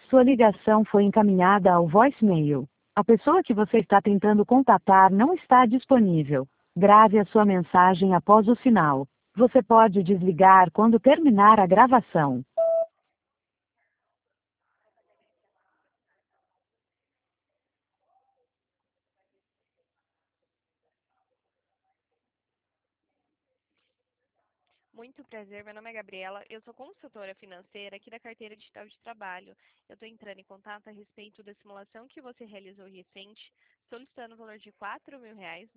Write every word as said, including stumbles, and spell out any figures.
Sua ligação foi encaminhada ao voicemail. A pessoa que você está tentando contatar não está disponível. Grave a sua mensagem após o sinal. Você pode desligar quando terminar a gravação. Muito prazer, meu nome é Gabriela, eu sou consultora financeira aqui da Carteira Digital de Trabalho. Eu estou entrando em contato a respeito da simulação que você realizou recente, solicitando o valor de quatro mil reais